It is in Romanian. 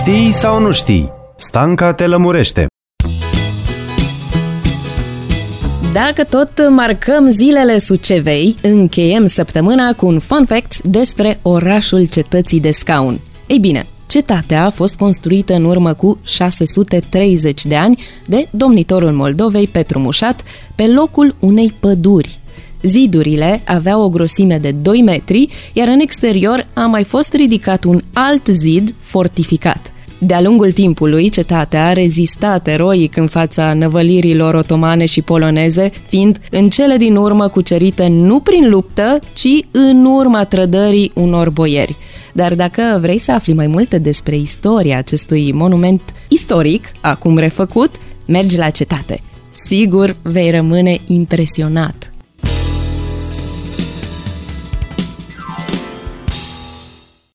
Știi sau nu știi? Stanca te lămurește. Dacă tot marcăm zilele Sucevei, încheiem săptămâna cu un fun fact despre orașul Cetății de Scaun. Ei bine, cetatea a fost construită în urmă cu 630 de ani de domnitorul Moldovei Petru Mușat pe locul unei păduri. Zidurile aveau o grosime de 2 metri, iar în exterior a mai fost ridicat un alt zid fortificat. De-a lungul timpului, cetatea a rezistat eroic în fața năvălirilor otomane și poloneze, fiind în cele din urmă cucerită nu prin luptă, ci în urma trădării unor boieri. Dar dacă vrei să afli mai multe despre istoria acestui monument istoric, acum refăcut, mergi la cetate. Sigur, vei rămâne impresionat.